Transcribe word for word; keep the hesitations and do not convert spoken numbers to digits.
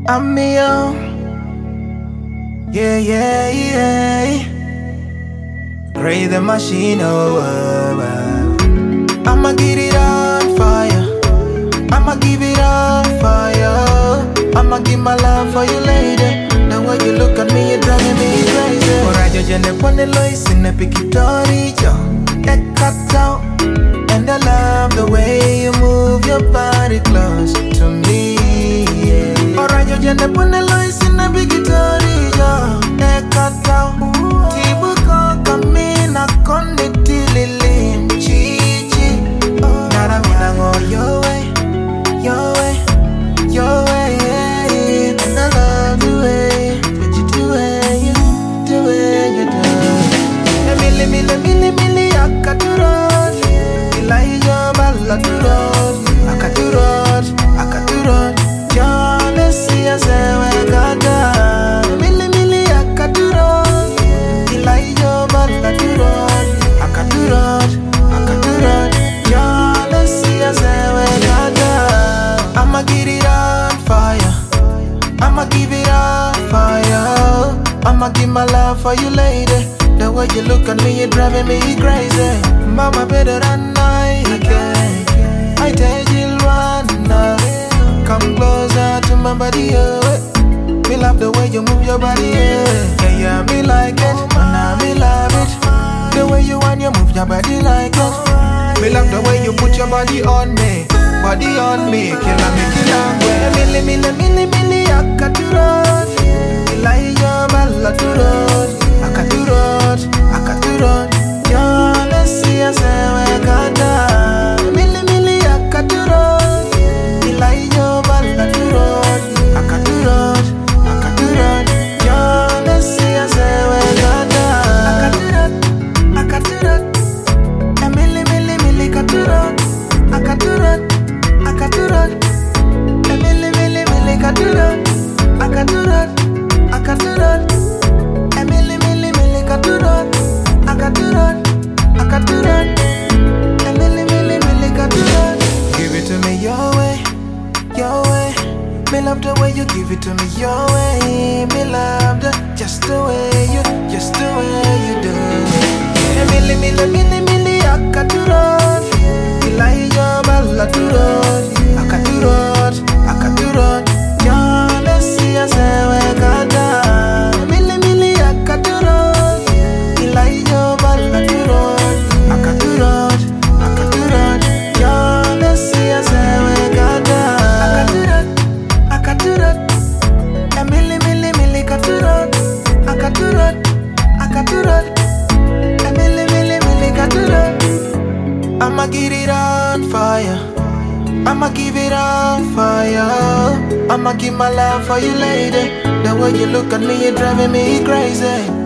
I'm me, oh. Yeah, yeah, yeah. Pray the machine, oh, oh, oh. I'ma get it on fire. I'ma give it on fire. I'ma give my love for you, lady. The way you look at me, you're driving me crazy. Orajo jene pone lois in a pikitori, yo. Cut out. And I love the way you move your body close to me. Orajo jene pone lois in a pikitori, yo. Cut out. Tibu kaka mina konde tililim chichi. Nara mina ngo your way, your way, your way. And I love the way that you do it, you do it, you do it. Emily, mili, mili, mili, akaturot. Elijah balaturot, akaturot, akaturot. Jealousy as I got. Mili, mili, akaturot. Elijah balaturot, akaturot, akaturot. Jealousy as I got. I'ma get it on fire. I'ma give it on fire. I'ma give my love for you, lady. The way you look at me, you're driving me crazy. Mama, better than I can. I tell you one now. Come closer to my body, oh. Me love the way you move your body, yeah. Yeah, yeah, me like it, and me love it. The way you want you move your body like it. Me love the way you put your body on me, body on me. Killer me, killer me. Mili, mili, mili, mili, akaturot. Elijah balaturot, akaturot, akaturot. Jealousy as I got. Mili, mili, akaturot. Elijah balaturot, akaturot, akaturot. Jealousy as I got. Akaturot, akaturot. Emily, mili, mili, akaturot, akaturot, akaturot. Emily, mili, mili, akaturot, akaturot, akaturot. Emily, mili, mili, akaturot, akaturot, akaturot. Emily, mili, mili, akaturot. Give it to me your way, your way. Me love the way you give it to me your way. Me love the just the way you, just the way you do it. Emily, mili, mili, mili, akaturot. Elijah balaturot, akaturot, akaturot. Jealousy as I got. Mili, mili, akaturot. Elijah balaturot, akaturot, akaturot. Jealousy as I got. Akaturot, akaturot. Emily, mili, mili, akaturot, akaturot, akaturot. Emily, mili, mili, akaturot. I'ma get it on fire. I'ma give it on fire. I'ma give my love for you, lady. The way you look at me, you're driving me crazy.